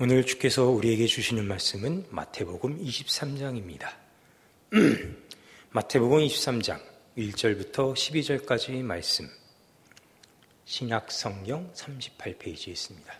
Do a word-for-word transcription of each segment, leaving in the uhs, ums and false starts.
오늘 주께서 우리에게 주시는 말씀은 마태복음 이십삼 장입니다. 마태복음 이십삼 장 일 절부터 십이 절까지의 말씀, 신약성경 삼십팔 페이지에 있습니다.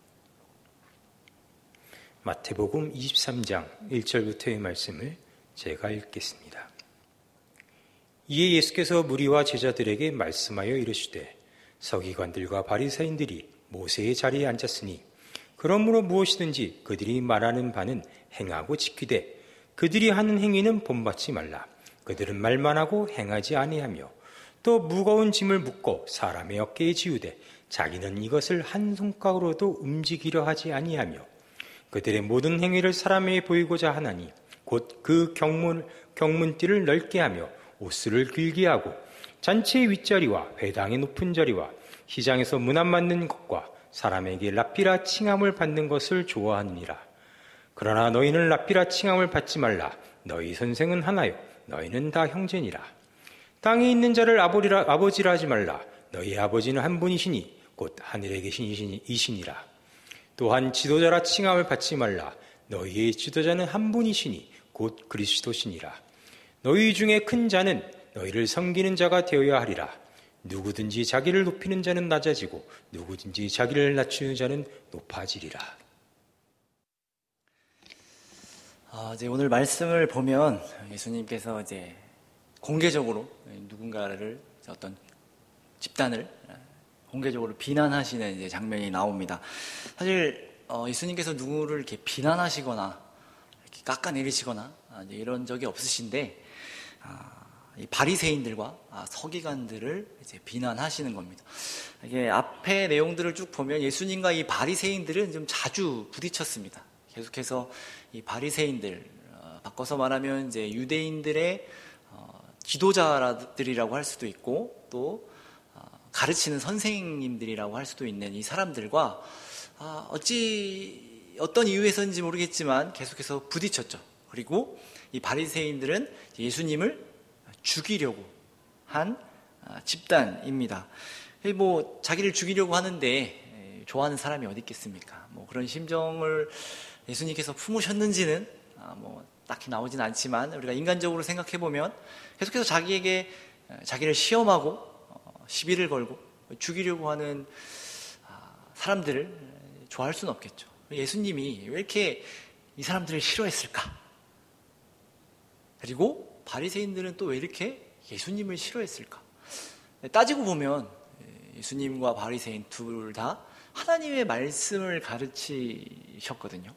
마태복음 이십삼 장 일 절부터의 말씀을 제가 읽겠습니다. 이에 예수께서 무리와 제자들에게 말씀하여 이르시되, 서기관들과 바리새인들이 모세의 자리에 앉았으니 그러므로 무엇이든지 그들이 말하는 바는 행하고 지키되 그들이 하는 행위는 본받지 말라. 그들은 말만 하고 행하지 아니하며 또 무거운 짐을 묶고 사람의 어깨에 지우되 자기는 이것을 한 손가락으로도 움직이려 하지 아니하며 그들의 모든 행위를 사람에게 보이고자 하나니 곧 그 경문, 경문띠를 넓게 하며 옷수를 길게 하고 잔치의 윗자리와 회당의 높은 자리와 시장에서 문안 맞는 것과 사람에게 랍비라 칭함을 받는 것을 좋아하느니라. 그러나 너희는 랍비라 칭함을 받지 말라. 너희 선생은 하나요 너희는 다 형제니라. 땅에 있는 자를 아버지라, 아버지라 하지 말라. 너희 아버지는 한 분이시니 곧 하늘에 계신 이시니라. 또한 지도자라 칭함을 받지 말라. 너희의 지도자는 한 분이시니 곧 그리스도시니라. 너희 중에 큰 자는 너희를 섬기는 자가 되어야 하리라. 누구든지 자기를 높이는 자는 낮아지고 누구든지 자기를 낮추는 자는 높아지리라. 아, 이제 오늘 말씀을 보면 예수님께서 이제 공개적으로 누군가를 어떤 집단을 공개적으로 비난하시는 이제 장면이 나옵니다. 사실 어, 예수님께서 누구를 이렇게 비난하시거나 이렇게 깎아내리시거나 이제 이런 적이 없으신데 아, 이 바리새인들과 아, 서기관들을 이제 비난하시는 겁니다. 이게 앞에 내용들을 쭉 보면 예수님과 이 바리새인들은 좀 자주 부딪혔습니다. 계속해서 이 바리새인들, 어, 바꿔서 말하면 이제 유대인들의 어, 지도자들이라고 할 수도 있고 또 어, 가르치는 선생님들이라고 할 수도 있는 이 사람들과 아, 어찌 어떤 이유에서인지 모르겠지만 계속해서 부딪혔죠. 그리고 이 바리새인들은 예수님을 죽이려고 한 집단입니다. 뭐 자기를 죽이려고 하는데 좋아하는 사람이 어디 있겠습니까? 뭐 그런 심정을 예수님께서 품으셨는지는 뭐 딱히 나오진 않지만 우리가 인간적으로 생각해 보면 계속해서 자기에게 자기를 시험하고 시비를 걸고 죽이려고 하는 사람들을 좋아할 수는 없겠죠. 예수님이 왜 이렇게 이 사람들을 싫어했을까? 그리고 바리새인들은 또 왜 이렇게 예수님을 싫어했을까? 따지고 보면 예수님과 바리새인 둘 다 하나님의 말씀을 가르치셨거든요.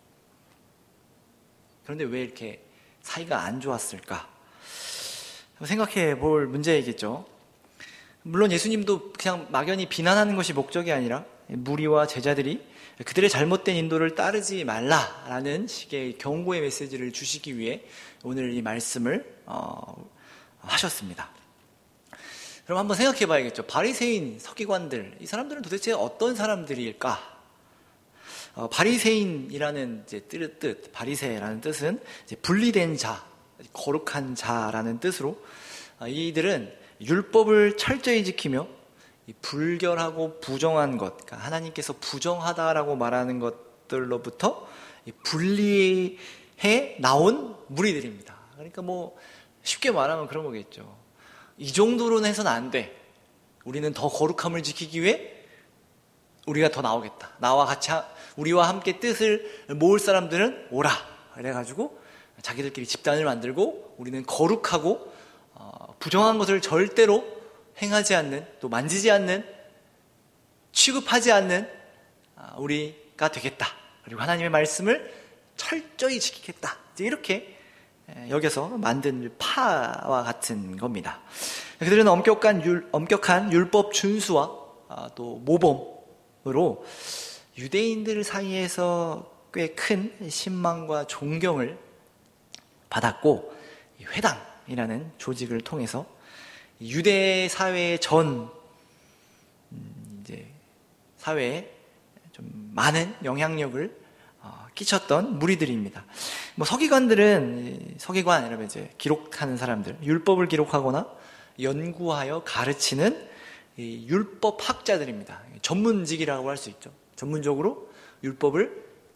그런데 왜 이렇게 사이가 안 좋았을까? 생각해 볼 문제이겠죠. 물론 예수님도 그냥 막연히 비난하는 것이 목적이 아니라 무리와 제자들이 그들의 잘못된 인도를 따르지 말라라는 식의 경고의 메시지를 주시기 위해 오늘 이 말씀을 어, 하셨습니다. 그럼 한번 생각해 봐야겠죠. 바리새인, 서기관들, 이 사람들은 도대체 어떤 사람들일까? 어, 바리새인이라는 이제 뜻, 바리새라는 뜻은 이제 분리된 자, 거룩한 자라는 뜻으로 어, 이들은 율법을 철저히 지키며 이 불결하고 부정한 것, 그러니까 하나님께서 부정하다라고 말하는 것들로부터 이 분리해 나온 무리들입니다. 그러니까 뭐 쉽게 말하면 그런 거겠죠. 이 정도로는 해서는 안 돼. 우리는 더 거룩함을 지키기 위해 우리가 더 나오겠다. 나와 같이 하, 우리와 함께 뜻을 모을 사람들은 오라. 그래가지고 자기들끼리 집단을 만들고 우리는 거룩하고 어, 부정한 것을 절대로 행하지 않는, 또 만지지 않는, 취급하지 않는 어, 우리가 되겠다. 그리고 하나님의 말씀을 철저히 지키겠다. 이렇게 여기서 만든 파와 같은 겁니다. 그들은 엄격한, 율, 엄격한 율법 준수와 아, 또 모범으로 유대인들 사이에서 꽤 큰 신망과 존경을 받았고, 회당이라는 조직을 통해서 유대 사회의 전 이제 사회에 좀 많은 영향력을 끼쳤던 무리들입니다. 뭐 서기관들은 서기관 이러면 이제 기록하는 사람들, 율법을 기록하거나 연구하여 가르치는 율법 학자들입니다. 전문직이라고 할 수 있죠. 전문적으로 율법을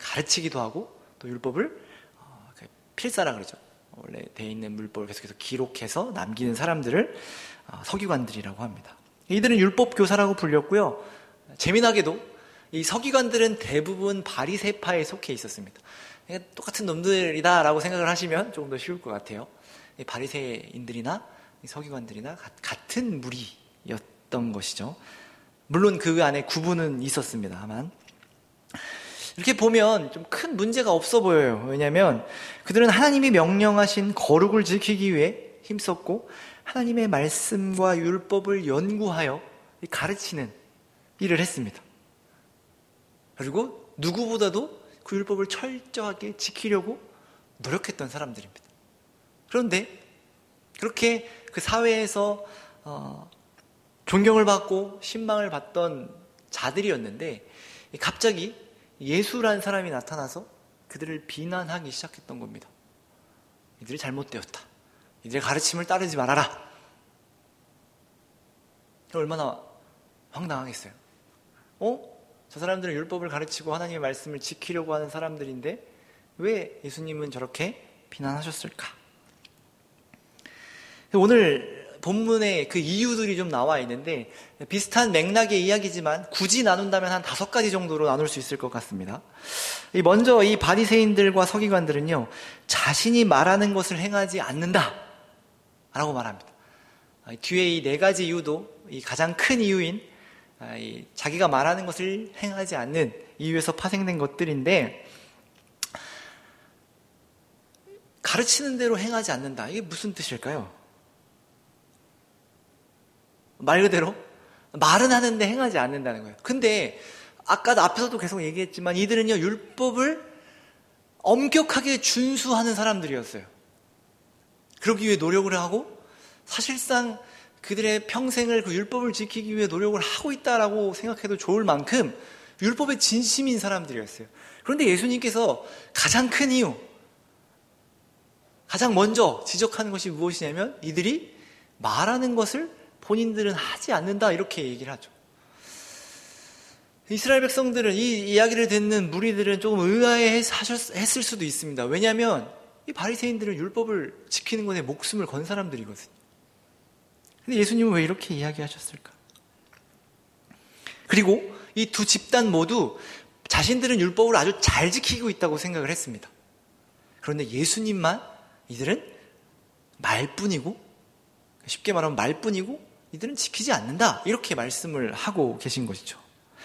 가르치기도 하고 또 율법을 필사라 그러죠. 원래 돼 있는 율법을 계속해서 기록해서 남기는 사람들을 서기관들이라고 합니다. 이들은 율법 교사라고 불렸고요. 재미나게도 이 서기관들은 대부분 바리새파에 속해 있었습니다. 똑같은 놈들이다라고 생각을 하시면 조금 더 쉬울 것 같아요. 바리새인들이나 서기관들이나 같은 무리였던 것이죠. 물론 그 안에 구분은 있었습니다만 이렇게 보면 좀 큰 문제가 없어 보여요. 왜냐하면 그들은 하나님이 명령하신 거룩을 지키기 위해 힘썼고 하나님의 말씀과 율법을 연구하여 가르치는 일을 했습니다. 그리고 누구보다도 그 율법을 철저하게 지키려고 노력했던 사람들입니다. 그런데 그렇게 그 사회에서 어, 존경을 받고 신망을 받던 자들이었는데 갑자기 예수라는 사람이 나타나서 그들을 비난하기 시작했던 겁니다. 이들이 잘못되었다. 이들의 가르침을 따르지 말아라. 얼마나 황당하겠어요. 어? 저 사람들은 율법을 가르치고 하나님의 말씀을 지키려고 하는 사람들인데 왜 예수님은 저렇게 비난하셨을까? 오늘 본문에 그 이유들이 좀 나와 있는데 비슷한 맥락의 이야기지만 굳이 나눈다면 한 다섯 가지 정도로 나눌 수 있을 것 같습니다. 먼저 이 바리새인들과 서기관들은요, 자신이 말하는 것을 행하지 않는다 라고 말합니다. 뒤에 이 네 가지 이유도 이 가장 큰 이유인 자기가 말하는 것을 행하지 않는 이유에서 파생된 것들인데, 가르치는 대로 행하지 않는다, 이게 무슨 뜻일까요? 말 그대로 말은 하는데 행하지 않는다는 거예요. 근데 아까 앞에서도 계속 얘기했지만 이들은요, 율법을 엄격하게 준수하는 사람들이었어요. 그러기 위해 노력을 하고 사실상 그들의 평생을 그 율법을 지키기 위해 노력을 하고 있다라고 생각해도 좋을 만큼 율법에 진심인 사람들이었어요. 그런데 예수님께서 가장 큰 이유, 가장 먼저 지적하는 것이 무엇이냐면 이들이 말하는 것을 본인들은 하지 않는다, 이렇게 얘기를 하죠. 이스라엘 백성들은, 이 이야기를 듣는 무리들은 조금 의아해했을 수도 있습니다. 왜냐하면 이 바리새인들은 율법을 지키는 것에 목숨을 건 사람들이거든요. 근데 예수님은 왜 이렇게 이야기하셨을까? 그리고 이 두 집단 모두 자신들은 율법을 아주 잘 지키고 있다고 생각을 했습니다. 그런데 예수님만 이들은 말뿐이고, 쉽게 말하면 말뿐이고 이들은 지키지 않는다, 이렇게 말씀을 하고 계신 것이죠.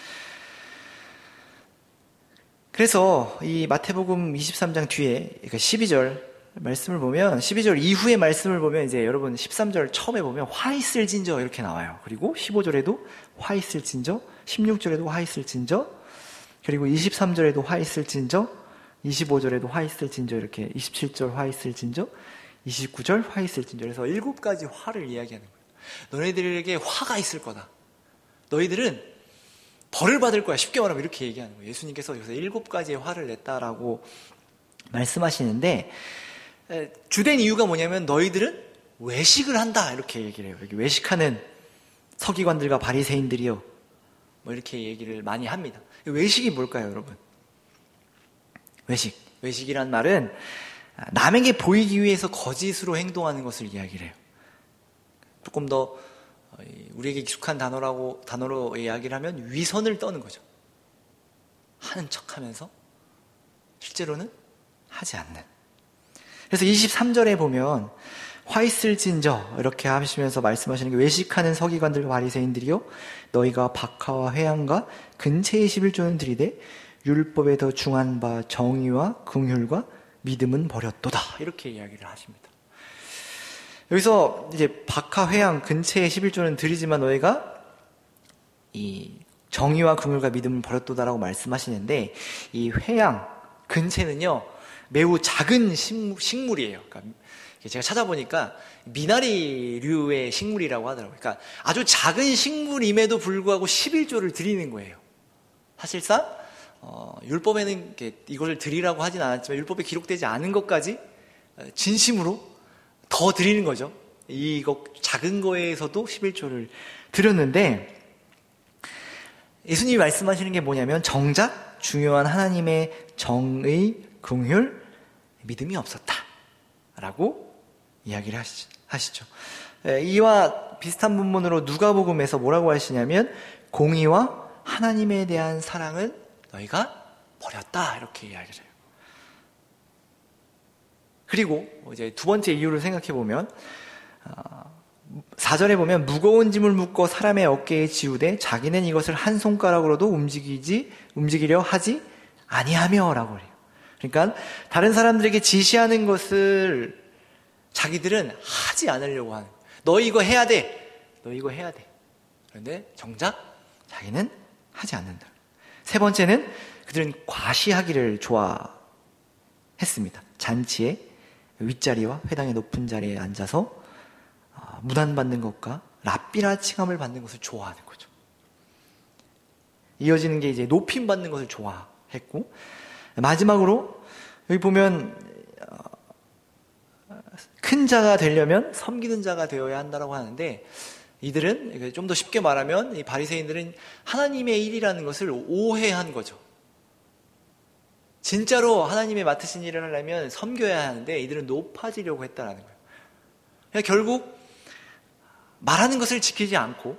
그래서 이 마태복음 이십삼 장 뒤에 그러니까 십이 절 말씀을 보면, 십이 절 이후의 말씀을 보면 이제 여러분 십삼 절 처음에 보면 화 있을진저 이렇게 나와요. 그리고 십오 절에도 화 있을진저, 십육 절에도 화 있을진저, 그리고 이십삼 절에도 화 있을진저, 이십오 절에도 화 있을진저, 이렇게 이십칠 절 화 있을진저, 이십구 절 화 있을진저. 그래서 일곱 가지 화를 이야기하는 거예요. 너희들에게 화가 있을 거다. 너희들은 벌을 받을 거야. 쉽게 말하면 이렇게 얘기하는 거예요. 예수님께서 여기서 일곱 가지의 화를 냈다라고 말씀하시는데, 주된 이유가 뭐냐면 너희들은 외식을 한다, 이렇게 얘기를 해요. 여기 외식하는 서기관들과 바리새인들이요, 뭐 이렇게 얘기를 많이 합니다. 외식이 뭘까요, 여러분? 외식. 외식이란 말은 남에게 보이기 위해서 거짓으로 행동하는 것을 이야기를 해요. 조금 더 우리에게 익숙한 단어라고, 단어로 이야기를 하면 위선을 떠는 거죠. 하는 척하면서 실제로는 하지 않는. 그래서 이십삼 절에 보면 화 있을진저 이렇게 하시면서 말씀하시는 게, 외식하는 서기관들과 바리새인들이요, 너희가 박하와 회양과 근체의 십일조는 들이되 율법에 더 중한 바 정의와 긍휼과 믿음은 버렸도다, 이렇게 이야기를 하십니다. 여기서 이제 박하, 회양, 근체의 십일조는 드리지만 너희가 이 정의와 긍휼과 믿음을 버렸도다라고 말씀하시는데, 이 회양, 근체는요 매우 작은 식물, 식물이에요. 그러니까 제가 찾아보니까 미나리류의 식물이라고 하더라고요. 그러니까 아주 작은 식물임에도 불구하고 십일조를 드리는 거예요. 사실상 어, 율법에는 이걸 드리라고 하진 않았지만 율법에 기록되지 않은 것까지 진심으로 더 드리는 거죠. 이거 작은 거에서도 십일조를 드렸는데, 예수님이 말씀하시는 게 뭐냐면 정작 중요한 하나님의 정의, 긍휼, 믿음이 없었다 라고 이야기를 하시죠. 이와 비슷한 본문으로 누가복음에서 뭐라고 하시냐면 공의와 하나님에 대한 사랑을 너희가 버렸다 이렇게 이야기를 해요. 그리고 이제 두 번째 이유를 생각해 보면 사 절에 보면 무거운 짐을 묶어 사람의 어깨에 지우되 자기는 이것을 한 손가락으로도 움직이지 움직이려 하지 아니하며라고 해요. 그러니까 다른 사람들에게 지시하는 것을 자기들은 하지 않으려고 하는 거예요. 너 이거 해야 돼. 너 이거 해야 돼. 그런데 정작 자기는 하지 않는다. 세 번째는 그들은 과시하기를 좋아했습니다. 잔치에 윗자리와 회당의 높은 자리에 앉아서 무단받는 것과 랍비라 칭함을 받는 것을 좋아하는 거죠. 이어지는 게 이제 높임 받는 것을 좋아했고, 마지막으로 여기 보면 큰 자가 되려면 섬기는 자가 되어야 한다고 하는데, 이들은 좀 더 쉽게 말하면 이 바리새인들은 하나님의 일이라는 것을 오해한 거죠. 진짜로 하나님의 맡으신 일을 하려면 섬겨야 하는데 이들은 높아지려고 했다라는 거예요. 그러니까 결국 말하는 것을 지키지 않고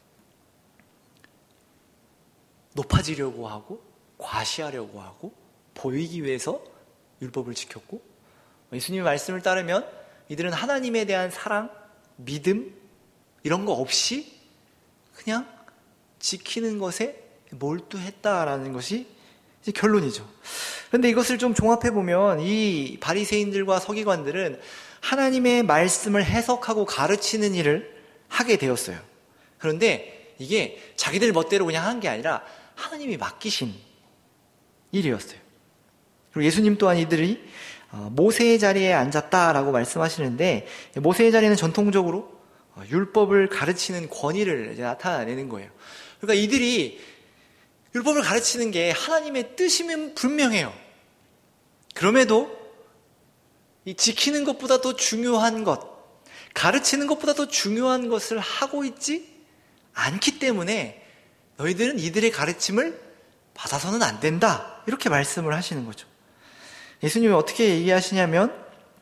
높아지려고 하고 과시하려고 하고 보이기 위해서 율법을 지켰고, 예수님의 말씀을 따르면 이들은 하나님에 대한 사랑, 믿음 이런 거 없이 그냥 지키는 것에 몰두했다라는 것이 이제 결론이죠. 그런데 이것을 좀 종합해보면 이 바리새인들과 서기관들은 하나님의 말씀을 해석하고 가르치는 일을 하게 되었어요. 그런데 이게 자기들 멋대로 그냥 한 게 아니라 하나님이 맡기신 일이었어요. 그리고 예수님 또한 이들이 모세의 자리에 앉았다라고 말씀하시는데, 모세의 자리는 전통적으로 율법을 가르치는 권위를 이제 나타내는 거예요. 그러니까 이들이 율법을 가르치는 게 하나님의 뜻이면 분명해요. 그럼에도 이 지키는 것보다 더 중요한 것, 가르치는 것보다 더 중요한 것을 하고 있지 않기 때문에 너희들은 이들의 가르침을 받아서는 안 된다, 이렇게 말씀을 하시는 거죠. 예수님이 어떻게 얘기하시냐면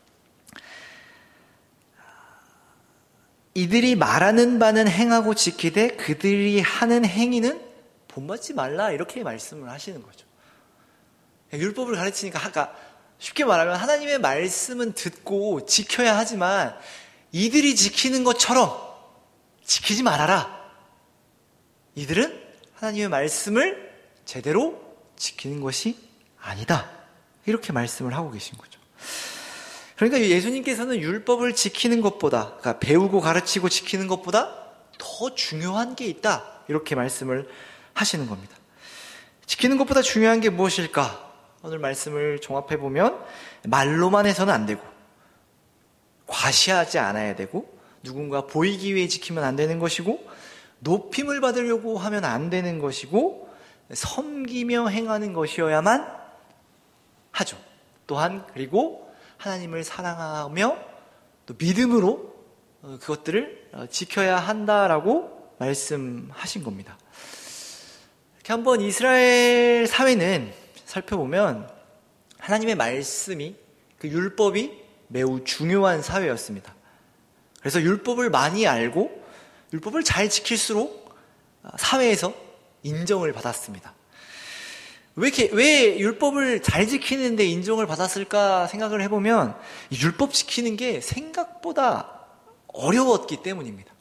이들이 말하는 바는 행하고 지키되 그들이 하는 행위는 본받지 말라, 이렇게 말씀을 하시는 거죠. 율법을 가르치니까 아까 쉽게 말하면 하나님의 말씀은 듣고 지켜야 하지만 이들이 지키는 것처럼 지키지 말아라. 이들은 하나님의 말씀을 제대로 지키는 것이 아니다, 이렇게 말씀을 하고 계신 거죠. 그러니까 예수님께서는 율법을 지키는 것보다, 그러니까 배우고 가르치고 지키는 것보다 더 중요한 게 있다, 이렇게 말씀을 하시는 겁니다. 지키는 것보다 중요한 게 무엇일까? 오늘 말씀을 종합해보면 말로만 해서는 안 되고, 과시하지 않아야 되고, 누군가 보이기 위해 지키면 안 되는 것이고, 높임을 받으려고 하면 안 되는 것이고, 섬기며 행하는 것이어야만 하죠. 또한 그리고 하나님을 사랑하며 또 믿음으로 그것들을 지켜야 한다라고 말씀하신 겁니다. 이렇게 한번 이스라엘 사회는 살펴보면 하나님의 말씀이, 그 율법이 매우 중요한 사회였습니다. 그래서 율법을 많이 알고 율법을 잘 지킬수록 사회에서 인정을 받았습니다. 왜, 이렇게, 왜 율법을 잘 지키는데 인정을 받았을까 생각을 해보면 이 율법 지키는 게 생각보다 어려웠기 때문입니다.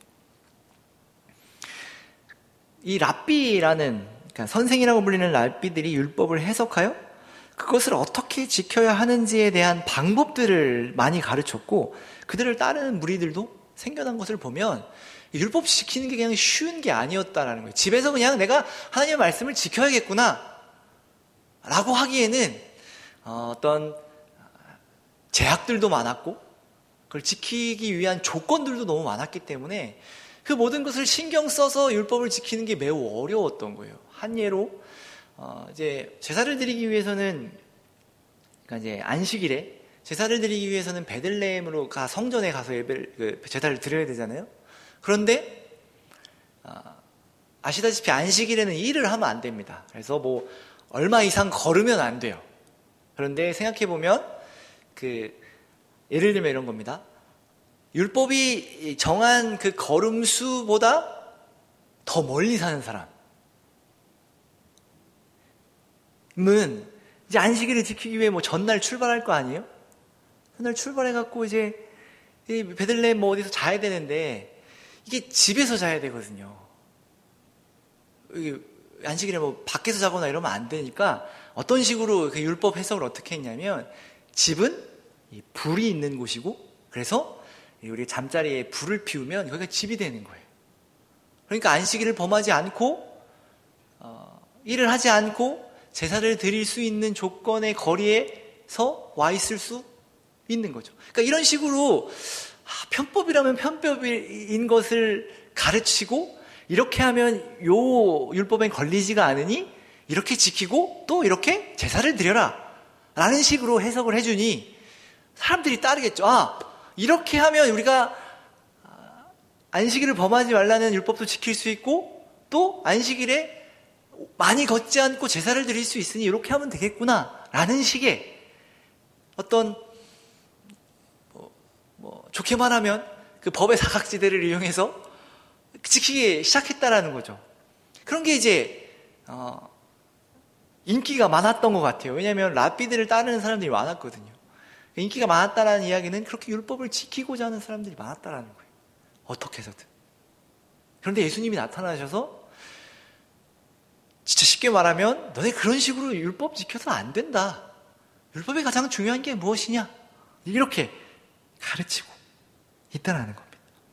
이 랍비라는, 그러니까 선생이라고 불리는 랍비들이 율법을 해석하여 그것을 어떻게 지켜야 하는지에 대한 방법들을 많이 가르쳤고, 그들을 따르는 무리들도 생겨난 것을 보면 율법 지키는 게 그냥 쉬운 게 아니었다라는 거예요. 집에서 그냥 내가 하나님의 말씀을 지켜야겠구나 라고 하기에는 어떤 제약들도 많았고 그걸 지키기 위한 조건들도 너무 많았기 때문에 그 모든 것을 신경 써서 율법을 지키는 게 매우 어려웠던 거예요. 한 예로 어 이제 제사를 드리기 위해서는, 그러니까 이제 안식일에 제사를 드리기 위해서는 베들레헴으로 가 성전에 가서 예배를, 그 제사를 드려야 되잖아요. 그런데 아시다시피 안식일에는 일을 하면 안 됩니다. 그래서 뭐 얼마 이상 걸으면 안 돼요. 그런데 생각해보면 그 예를 들면 이런 겁니다. 율법이 정한 그 걸음수보다 더 멀리 사는 사람은 이제 안식일을 지키기 위해 뭐 전날 출발할 거 아니에요? 전날 출발해갖고 이제 베들레헴 뭐 어디서 자야 되는데 이게 집에서 자야 되거든요. 안식일에 뭐 밖에서 자거나 이러면 안 되니까 어떤 식으로 그 율법 해석을 어떻게 했냐면 집은 불이 있는 곳이고 그래서 우리 잠자리에 불을 피우면 거기가 집이 되는 거예요. 그러니까 안식일을 범하지 않고 어, 일을 하지 않고 제사를 드릴 수 있는 조건의 거리에서 와 있을 수 있는 거죠. 그러니까 이런 식으로 아, 편법이라면 편법인 것을 가르치고 이렇게 하면 요 율법엔 걸리지가 않으니 이렇게 지키고 또 이렇게 제사를 드려라 라는 식으로 해석을 해주니 사람들이 따르겠죠. 아, 이렇게 하면 우리가 안식일을 범하지 말라는 율법도 지킬 수 있고 또 안식일에 많이 걷지 않고 제사를 드릴 수 있으니 이렇게 하면 되겠구나 라는 식의 어떤 뭐, 뭐 좋게 말하면 그 법의 사각지대를 이용해서 지키기 시작했다라는 거죠. 그런 게 이제 어, 인기가 많았던 것 같아요. 왜냐하면 랍비들을 따르는 사람들이 많았거든요. 인기가 많았다라는 이야기는 그렇게 율법을 지키고자 하는 사람들이 많았다라는 거예요. 어떻게 해서든. 그런데 예수님이 나타나셔서 진짜 쉽게 말하면 너네 그런 식으로 율법 지켜서 안 된다. 율법의 가장 중요한 게 무엇이냐? 이렇게 가르치고 있다라는 겁니다.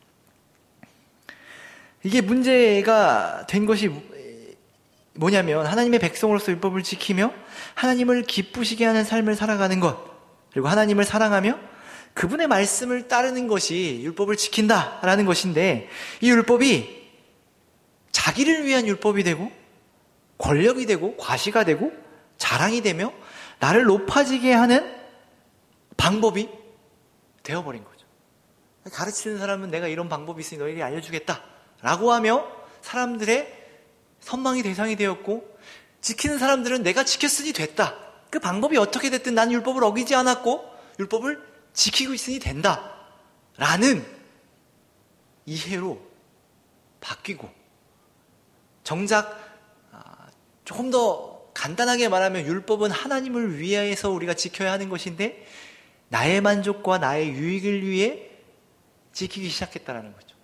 이게 문제가 된 것이 뭐냐면 하나님의 백성으로서 율법을 지키며 하나님을 기쁘시게 하는 삶을 살아가는 것, 그리고 하나님을 사랑하며 그분의 말씀을 따르는 것이 율법을 지킨다라는 것인데, 이 율법이 자기를 위한 율법이 되고 권력이 되고 과시가 되고 자랑이 되며 나를 높아지게 하는 방법이 되어버린 거죠. 가르치는 사람은 내가 이런 방법이 있으니 너에게 알려주겠다 라고 하며 사람들의 선망의 대상이 되었고, 지키는 사람들은 내가 지켰으니 됐다, 그 방법이 어떻게 됐든 난 율법을 어기지 않았고 율법을 지키고 있으니 된다 라는 이해로 바뀌고, 정작 조금 더 간단하게 말하면 율법은 하나님을 위해서 우리가 지켜야 하는 것인데 나의 만족과 나의 유익을 위해 지키기 시작했다라는 거죠.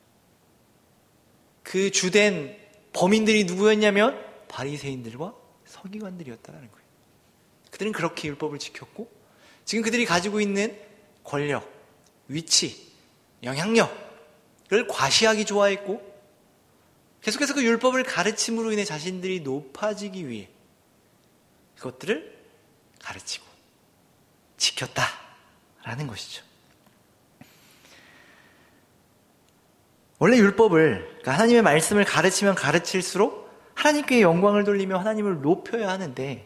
그 주된 범인들이 누구였냐면 바리새인들과 서기관들이었다라는 거예요. 그들은 그렇게 율법을 지켰고 지금 그들이 가지고 있는 권력, 위치, 영향력을 과시하기 좋아했고 계속해서 그 율법을 가르침으로 인해 자신들이 높아지기 위해 그것들을 가르치고 지켰다라는 것이죠. 원래 율법을, 그러니까 하나님의 말씀을 가르치면 가르칠수록 하나님께 영광을 돌리며 하나님을 높여야 하는데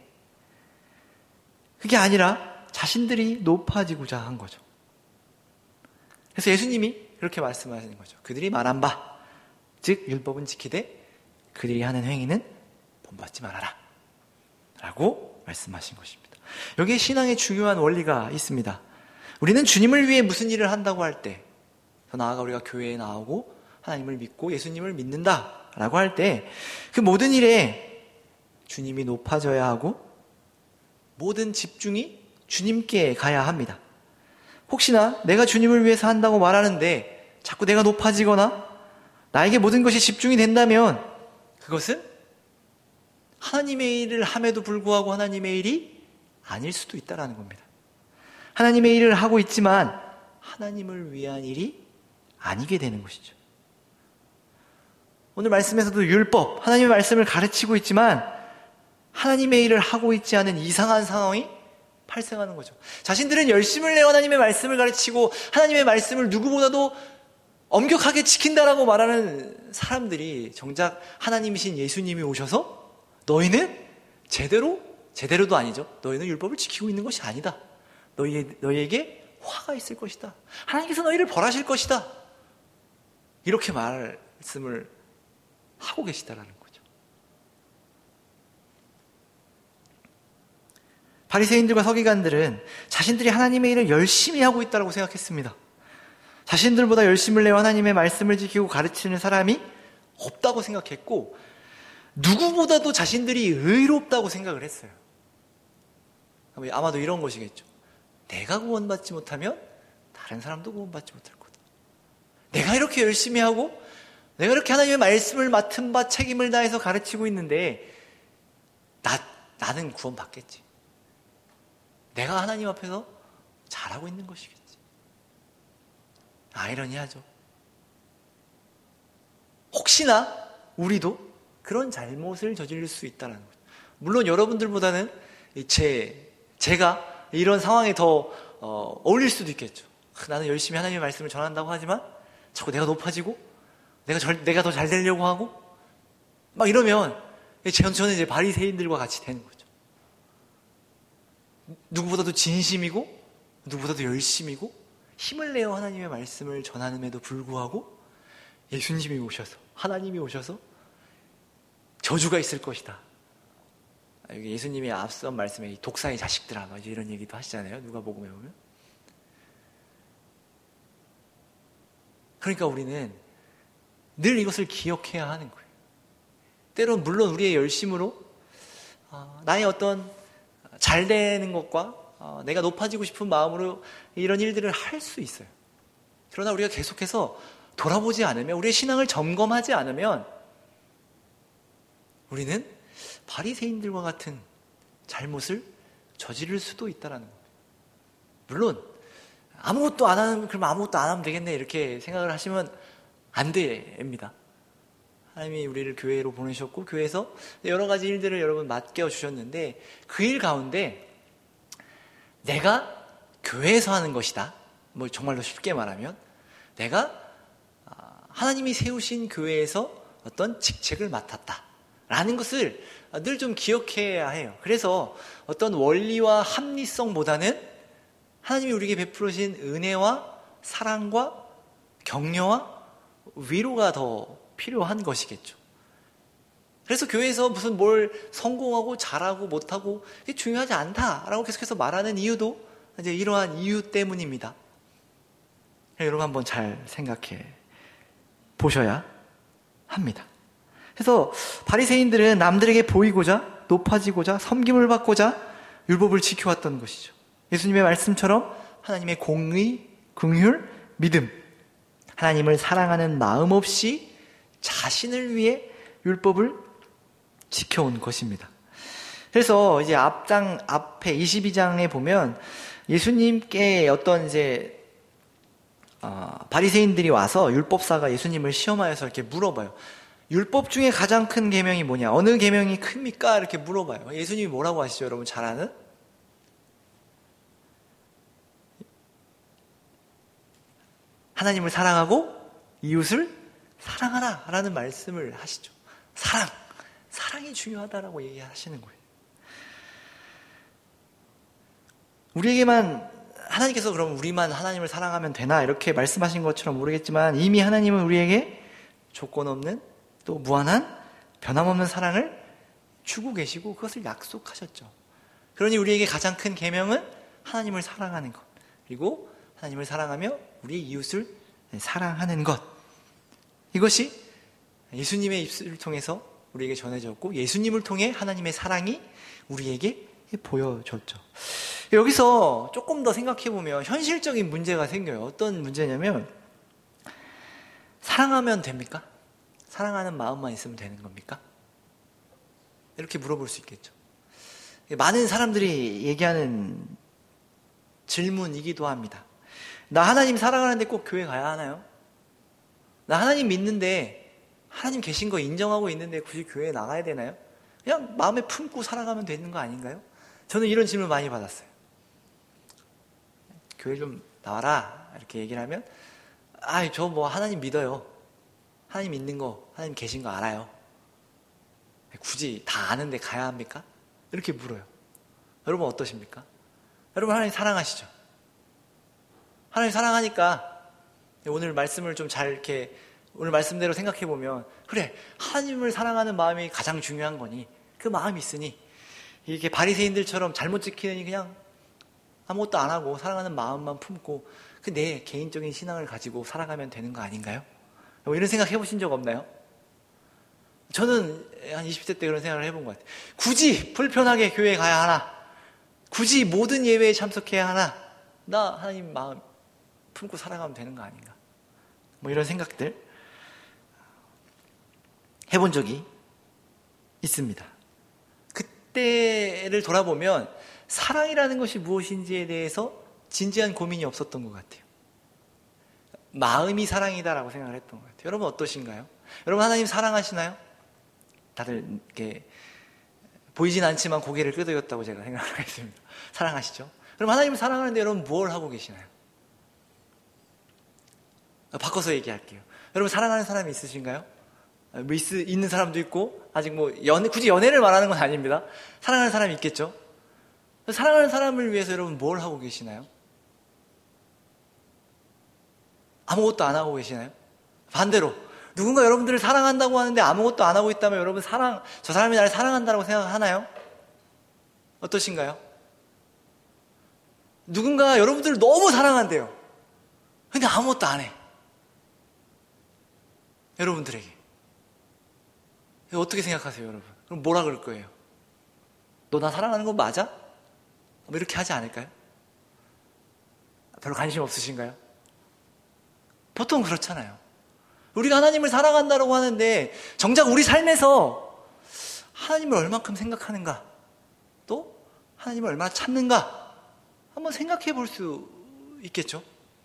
그게 아니라 자신들이 높아지고자 한 거죠. 그래서 예수님이 그렇게 말씀하시는 거죠. 그들이 말한 바, 즉 율법은 지키되 그들이 하는 행위는 본받지 말아라 라고 말씀하신 것입니다. 여기에 신앙의 중요한 원리가 있습니다. 우리는 주님을 위해 무슨 일을 한다고 할 때, 더 나아가 우리가 교회에 나오고 하나님을 믿고 예수님을 믿는다 라고 할 때 그 모든 일에 주님이 높아져야 하고 모든 집중이 주님께 가야 합니다. 혹시나 내가 주님을 위해서 한다고 말하는데 자꾸 내가 높아지거나 나에게 모든 것이 집중이 된다면 그것은 하나님의 일을 함에도 불구하고 하나님의 일이 아닐 수도 있다는 겁니다. 하나님의 일을 하고 있지만 하나님을 위한 일이 아니게 되는 것이죠. 오늘 말씀에서도 율법, 하나님의 말씀을 가르치고 있지만 하나님의 일을 하고 있지 않은 이상한 상황이 발생하는 거죠. 자신들은 열심을 내어 하나님의 말씀을 가르치고 하나님의 말씀을 누구보다도 엄격하게 지킨다라고 말하는 사람들이 정작 하나님이신 예수님이 오셔서 너희는 제대로, 제대로도 아니죠. 너희는 율법을 지키고 있는 것이 아니다. 너희, 너희에게 화가 있을 것이다. 하나님께서 너희를 벌하실 것이다. 이렇게 말씀을 하고 계시다라는 거죠. 바리새인들과 서기관들은 자신들이 하나님의 일을 열심히 하고 있다고 생각했습니다. 자신들보다 열심을 내어 하나님의 말씀을 지키고 가르치는 사람이 없다고 생각했고 누구보다도 자신들이 의롭다고 생각을 했어요. 아마도 이런 것이겠죠. 내가 구원받지 못하면 다른 사람도 구원받지 못할 거다. 내가 이렇게 열심히 하고 내가 이렇게 하나님의 말씀을 맡은 바 책임을 다해서 가르치고 있는데 나, 나는 구원받겠지. 내가 하나님 앞에서 잘하고 있는 것이겠지. 아이러니하죠. 혹시나 우리도 그런 잘못을 저지를 수 있다는 거죠. 물론 여러분들보다는 제, 제가 이런 상황에 더 어, 어울릴 수도 있겠죠. 나는 열심히 하나님의 말씀을 전한다고 하지만 자꾸 내가 높아지고 내가, 절, 내가 더 잘 되려고 하고 막 이러면 저는 이제 바리새인들과 같이 되는 거죠. 누구보다도 진심이고 누구보다도 열심이고 힘을 내어 하나님의 말씀을 전하는데도 불구하고 예수님이 오셔서 하나님이 오셔서 저주가 있을 것이다. 여기 예수님이 앞선 말씀에 독사의 자식들아 막 이런 얘기도 하시잖아요. 누가복음에 보면. 그러니까 우리는 늘 이것을 기억해야 하는 거예요. 때론 물론 우리의 열심으로 어, 나의 어떤 잘 되는 것과 어, 내가 높아지고 싶은 마음으로 이런 일들을 할 수 있어요. 그러나 우리가 계속해서 돌아보지 않으면 우리의 신앙을 점검하지 않으면 우리는 바리새인들과 같은 잘못을 저지를 수도 있다는 겁니다. 물론 아무것도 안 하면 그럼 아무것도 안 하면 되겠네 이렇게 생각을 하시면 안 됩니다. 하나님이 우리를 교회로 보내셨고 교회에서 여러 가지 일들을 여러분 맡겨 주셨는데 그 일 가운데 내가 교회에서 하는 것이다. 뭐 정말로 쉽게 말하면 내가 하나님이 세우신 교회에서 어떤 직책을 맡았다라는 것을 늘 좀 기억해야 해요. 그래서 어떤 원리와 합리성보다는 하나님이 우리에게 베풀으신 은혜와 사랑과 격려와 위로가 더 필요한 것이겠죠. 그래서 교회에서 무슨 뭘 성공하고 잘하고 못하고 이게 중요하지 않다라고 계속해서 말하는 이유도 이제 이러한 이유 때문입니다. 여러분 한번 잘 생각해 보셔야 합니다. 그래서 바리새인들은 남들에게 보이고자 높아지고자 섬김을 받고자 율법을 지켜왔던 것이죠. 예수님의 말씀처럼 하나님의 공의, 긍휼, 믿음, 하나님을 사랑하는 마음 없이 자신을 위해 율법을 지켜온 것입니다. 그래서 이제 앞장 앞에 이십이 장에 보면 예수님께 어떤 이제 어, 바리새인들이 와서 율법사가 예수님을 시험하여서 이렇게 물어봐요. 율법 중에 가장 큰 계명이 뭐냐? 어느 계명이 큽니까? 이렇게 물어봐요. 예수님이 뭐라고 하시죠? 여러분 잘 아는? 하나님을 사랑하고 이웃을 사랑하라 라는 말씀을 하시죠. 사랑, 사랑이 중요하다라고 얘기하시는 거예요. 우리에게만 하나님께서 그럼 우리만 하나님을 사랑하면 되나 이렇게 말씀하신 것처럼 모르겠지만 이미 하나님은 우리에게 조건 없는 또 무한한 변함없는 사랑을 주고 계시고 그것을 약속하셨죠. 그러니 우리에게 가장 큰 계명은 하나님을 사랑하는 것, 그리고 하나님을 사랑하며 우리 이웃을 사랑하는 것. 이것이 예수님의 입술을 통해서 우리에게 전해졌고 예수님을 통해 하나님의 사랑이 우리에게 보여졌죠. 여기서 조금 더 생각해보면 현실적인 문제가 생겨요. 어떤 문제냐면 사랑하면 됩니까? 사랑하는 마음만 있으면 되는 겁니까? 이렇게 물어볼 수 있겠죠. 많은 사람들이 얘기하는 질문이기도 합니다. 나 하나님 사랑하는데 꼭 교회 가야 하나요? 나 하나님 믿는데 하나님 계신 거 인정하고 있는데 굳이 교회에 나가야 되나요? 그냥 마음에 품고 살아가면 되는 거 아닌가요? 저는 이런 질문 많이 받았어요. 교회 좀 나와라 이렇게 얘기를 하면 아, 저 뭐 하나님 믿어요. 하나님 있는 거, 하나님 계신 거 알아요. 굳이 다 아는데 가야 합니까? 이렇게 물어요. 여러분 어떠십니까? 여러분 하나님 사랑하시죠? 하나님 사랑하니까 오늘 말씀을 좀 잘 이렇게 오늘 말씀대로 생각해 보면 그래 하나님을 사랑하는 마음이 가장 중요한 거니 그 마음이 있으니 이렇게 바리새인들처럼 잘못 지키느니 그냥 아무것도 안 하고 사랑하는 마음만 품고 그 내 개인적인 신앙을 가지고 살아가면 되는 거 아닌가요? 뭐 이런 생각 해보신 적 없나요? 저는 한 이십 대 때 그런 생각을 해본 것 같아요. 굳이 불편하게 교회에 가야 하나? 굳이 모든 예배에 참석해야 하나? 나 하나님 마음 품고 살아가면 되는 거 아닌가? 뭐 이런 생각들 해본 적이 있습니다. 그때를 돌아보면 사랑이라는 것이 무엇인지에 대해서 진지한 고민이 없었던 것 같아요. 마음이 사랑이다라고 생각을 했던 것 같아요. 여러분 어떠신가요? 여러분 하나님 사랑하시나요? 다들 이렇게 보이진 않지만 고개를 끄덕였다고 제가 생각하겠습니다. 사랑하시죠? 그럼 하나님을 사랑하는데 여러분 뭘 하고 계시나요? 바꿔서 얘기할게요. 여러분 사랑하는 사람이 있으신가요? 뭐 있, 있는 사람도 있고 아직 뭐 연애, 굳이 연애를 말하는 건 아닙니다. 사랑하는 사람이 있겠죠? 사랑하는 사람을 위해서 여러분 뭘 하고 계시나요? 아무것도 안 하고 계시나요? 반대로 누군가 여러분들을 사랑한다고 하는데 아무것도 안 하고 있다면 여러분 사랑, 저 사람이 나를 사랑한다고 생각하나요? 어떠신가요? 누군가 여러분들을 너무 사랑한대요. 근데 아무것도 안 해. 여러분들에게. 어떻게 생각하세요, 여러분? 그럼 뭐라 그럴 거예요? 너 나 사랑하는 거 맞아? 뭐 이렇게 하지 않을까요? 별로 관심 없으신가요? 보통 그렇잖아요. 우리가 하나님을 사랑한다고 하는데 정작 우리 삶에서 하나님을 얼만큼 생각하는가, 또 하나님을 얼마나 찾는가 한번 생각해 볼 수 있겠죠?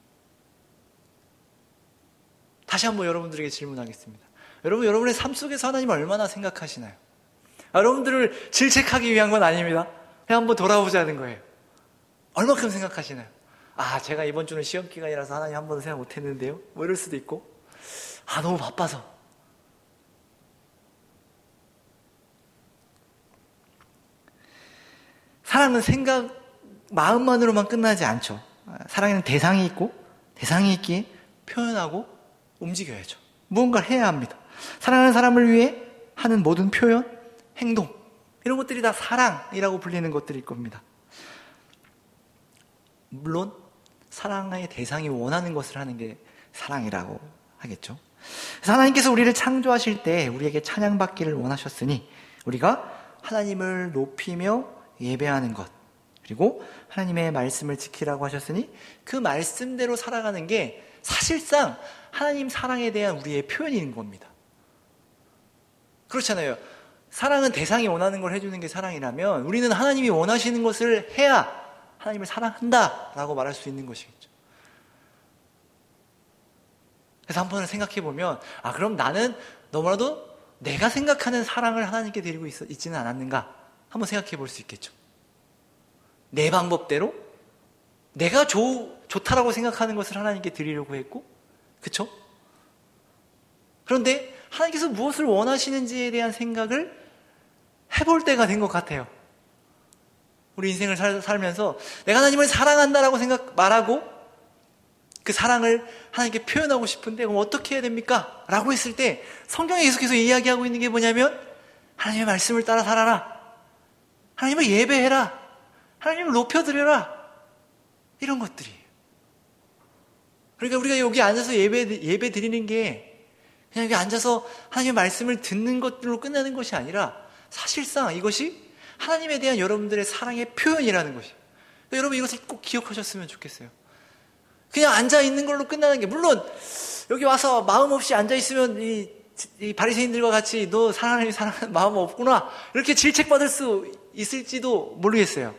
다시 한번 여러분들에게 질문하겠습니다. 여러분, 여러분의 삶 속에서 하나님을 얼마나 생각하시나요? 아, 여러분들을 질책하기 위한 건 아닙니다. 그냥 한번 돌아보자는 거예요. 얼마큼 생각하시나요? 아, 제가 이번 주는 시험 기간이라서 하나님 한 번도 생각 못 했는데요? 뭐 이럴 수도 있고, 아, 너무 바빠서. 사랑은 생각, 마음만으로만 끝나지 않죠. 사랑에는 대상이 있고, 대상이 있기에 표현하고 움직여야죠. 무언가를 해야 합니다. 사랑하는 사람을 위해 하는 모든 표현, 행동, 이런 것들이 다 사랑이라고 불리는 것들일 겁니다. 물론 사랑의 대상이 원하는 것을 하는 게 사랑이라고 하겠죠. 그래서 하나님께서 우리를 창조하실 때 우리에게 찬양받기를 원하셨으니 우리가 하나님을 높이며 예배하는 것, 그리고 하나님의 말씀을 지키라고 하셨으니 그 말씀대로 살아가는 게 사실상 하나님 사랑에 대한 우리의 표현인 겁니다. 그렇잖아요. 사랑은 대상이 원하는 걸 해주는 게 사랑이라면 우리는 하나님이 원하시는 것을 해야 하나님을 사랑한다 라고 말할 수 있는 것이겠죠. 그래서 한번 생각해 보면, 아, 그럼 나는 너무나도 내가 생각하는 사랑을 하나님께 드리고 있, 있지는 않았는가 한번 생각해 볼 수 있겠죠. 내 방법대로 내가 좋, 좋다라고 생각하는 것을 하나님께 드리려고 했고, 그쵸? 그런데 하나님께서 무엇을 원하시는지에 대한 생각을 해볼 때가 된 것 같아요. 우리 인생을 살, 살면서 내가 하나님을 사랑한다라고 생각 말하고 그 사랑을 하나님께 표현하고 싶은데 그럼 어떻게 해야 됩니까? 라고 했을 때 성경에 계속해서 이야기하고 있는 게 뭐냐면 하나님의 말씀을 따라 살아라, 하나님을 예배해라, 하나님을 높여드려라, 이런 것들이에요. 그러니까 우리가 여기 앉아서 예배, 예배 드리는 게 그냥 여기 앉아서 하나님의 말씀을 듣는 것들로 끝나는 것이 아니라 사실상 이것이 하나님에 대한 여러분들의 사랑의 표현이라는 것이에요. 그러니까 여러분 이것을 꼭 기억하셨으면 좋겠어요. 그냥 앉아있는 걸로 끝나는 게, 물론 여기 와서 마음 없이 앉아있으면 이, 이 바리새인들과 같이 너 사랑하는 사랑하는 마음 없구나 이렇게 질책받을 수 있을지도 모르겠어요.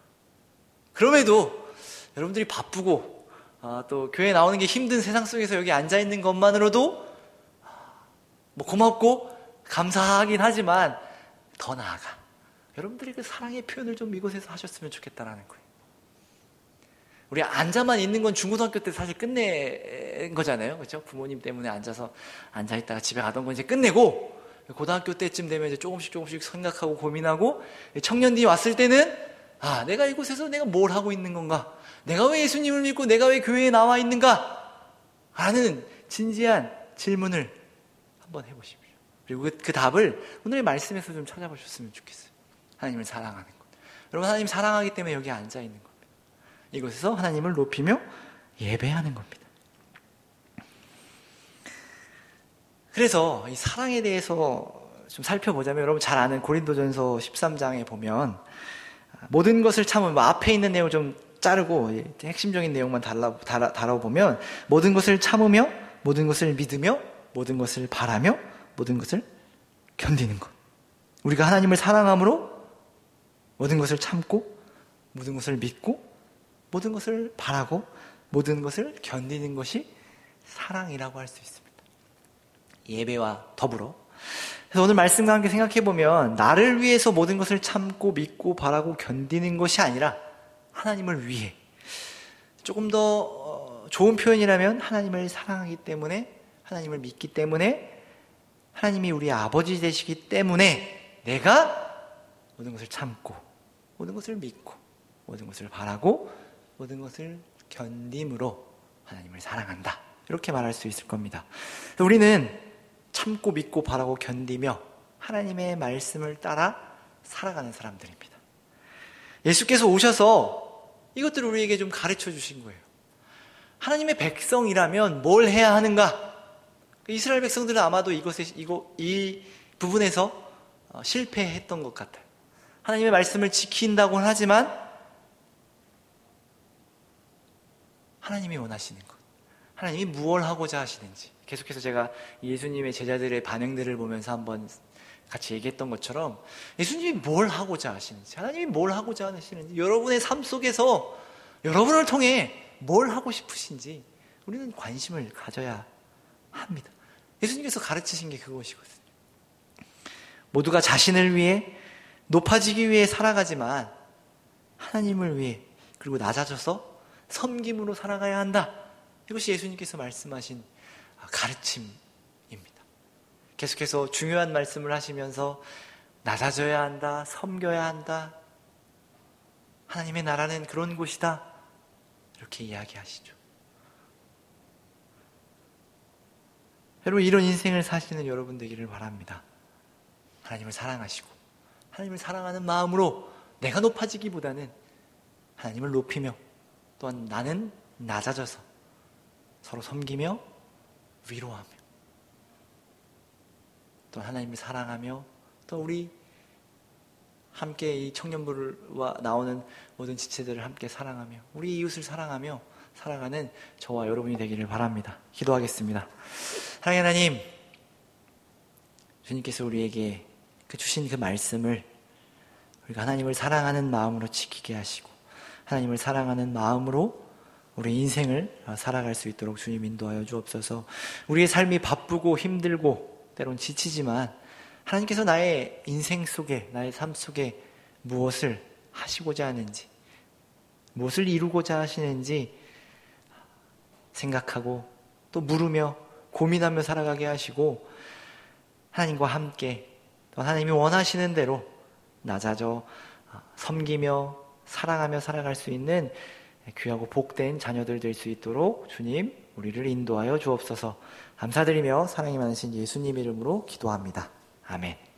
그럼에도 여러분들이 바쁘고 아, 또 교회 나오는 게 힘든 세상 속에서 여기 앉아있는 것만으로도 뭐 고맙고 감사하긴 하지만 더 나아가 여러분들이 그 사랑의 표현을 좀 이곳에서 하셨으면 좋겠다라는 거예요. 우리 앉아만 있는 건 중고등학교 때 사실 끝낸 거잖아요. 그렇죠? 부모님 때문에 앉아서 앉아있다가 집에 가던 건 이제 끝내고, 고등학교 때쯤 되면 이제 조금씩 조금씩 생각하고 고민하고, 청년들이 왔을 때는 아, 내가 이곳에서 내가 뭘 하고 있는 건가? 내가 왜 예수님을 믿고 내가 왜 교회에 나와 있는가? 라는 진지한 질문을 한번 해보십시오. 그리고 그, 그 답을 오늘의 말씀에서 좀 찾아보셨으면 좋겠어요. 하나님을 사랑하는 것. 여러분, 하나님 사랑하기 때문에 여기 앉아 있는 겁니다. 이곳에서 하나님을 높이며 예배하는 겁니다. 그래서 이 사랑에 대해서 좀 살펴보자면, 여러분 잘 아는 고린도전서 십삼 장에 보면 모든 것을 참으면, 뭐 앞에 있는 내용 좀 자르고 핵심적인 내용만 달라, 달아, 다뤄보면, 모든 것을 참으며, 모든 것을 믿으며, 모든 것을 바라며, 모든 것을 견디는 것. 우리가 하나님을 사랑함으로 모든 것을 참고, 모든 것을 믿고, 모든 것을 바라고, 모든 것을 견디는 것이 사랑이라고 할 수 있습니다. 예배와 더불어. 그래서 오늘 말씀과 함께 생각해보면, 나를 위해서 모든 것을 참고 믿고 바라고 견디는 것이 아니라 하나님을 위해, 조금 더 좋은 표현이라면 하나님을 사랑하기 때문에, 하나님을 믿기 때문에, 하나님이 우리의 아버지 되시기 때문에 내가 모든 것을 참고, 모든 것을 믿고, 모든 것을 바라고, 모든 것을 견딤으로 하나님을 사랑한다, 이렇게 말할 수 있을 겁니다. 우리는 참고 믿고 바라고 견디며 하나님의 말씀을 따라 살아가는 사람들입니다. 예수께서 오셔서 이것들을 우리에게 좀 가르쳐 주신 거예요. 하나님의 백성이라면 뭘 해야 하는가? 이스라엘 백성들은 아마도 이것에, 이거, 이 부분에서 실패했던 것 같아요. 하나님의 말씀을 지킨다고는 하지만 하나님이 원하시는 것, 하나님이 무엇을 하고자 하시는지, 계속해서 제가 예수님의 제자들의 반응들을 보면서 한번 같이 얘기했던 것처럼, 예수님이 뭘 하고자 하시는지, 하나님이 뭘 하고자 하시는지, 여러분의 삶 속에서 여러분을 통해 뭘 하고 싶으신지 우리는 관심을 가져야 합니다. 예수님께서 가르치신 게 그것이거든요. 모두가 자신을 위해, 높아지기 위해 살아가지만 하나님을 위해, 그리고 낮아져서 섬김으로 살아가야 한다. 이것이 예수님께서 말씀하신 가르침입니다. 계속해서 중요한 말씀을 하시면서 낮아져야 한다, 섬겨야 한다, 하나님의 나라는 그런 곳이다, 이렇게 이야기하시죠. 여러분, 이런 인생을 사시는 여러분 되기를 바랍니다. 하나님을 사랑하시고 하나님을 사랑하는 마음으로 내가 높아지기보다는 하나님을 높이며, 또한 나는 낮아져서 서로 섬기며 위로하며, 또 하나님을 사랑하며, 또 우리 함께 이 청년부와 나오는 모든 지체들을 함께 사랑하며, 우리 이웃을 사랑하며 살아가는 저와 여러분이 되기를 바랍니다. 기도하겠습니다. 사랑의 하나님, 주님께서 우리에게 그 주신 그 말씀을 우리가 하나님을 사랑하는 마음으로 지키게 하시고, 하나님을 사랑하는 마음으로 우리 인생을 살아갈 수 있도록 주님 인도하여 주옵소서. 우리의 삶이 바쁘고 힘들고 때론 지치지만 하나님께서 나의 인생 속에, 나의 삶 속에 무엇을 하시고자 하는지, 무엇을 이루고자 하시는지 생각하고 또 물으며 고민하며 살아가게 하시고, 하나님과 함께 또 하나님이 원하시는 대로 낮아져 섬기며 사랑하며 살아갈 수 있는 귀하고 복된 자녀들 될 수 있도록 주님 우리를 인도하여 주옵소서. 감사드리며 사랑이 많으신 예수님 이름으로 기도합니다. 아멘.